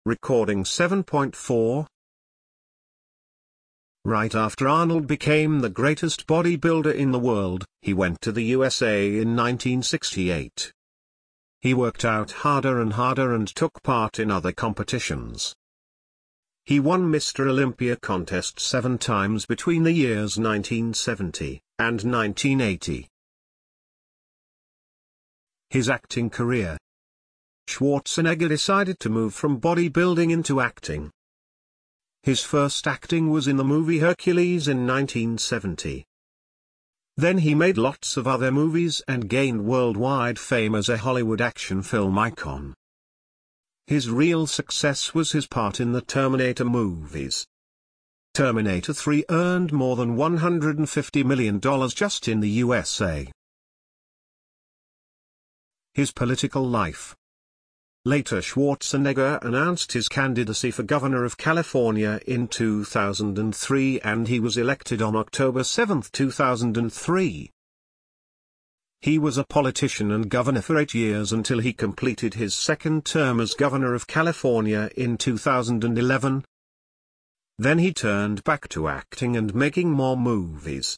recording 7.4. Right after Arnold became the greatest bodybuilder in the world, he went to the USA in 1968. He worked out harder and harder and took part in other competitions. He won Mr. Olympia contest 7 times between the years 1970 and 1980. His acting career. Schwarzenegger decided to move from bodybuilding into acting. His first acting was in the movie Hercules in 1970. Then he made lots of other movies and gained worldwide fame as a Hollywood action film icon. His real success was his part in the Terminator movies. Terminator 3 earned more than $150 million just in the USA. His political life. Later Schwarzenegger announced his candidacy for governor of California in 2003 and he was elected on October 7, 2003. He was a politician and governor for 8 years until he completed his second term as governor of California in 2011. Then he turned back to acting and making more movies.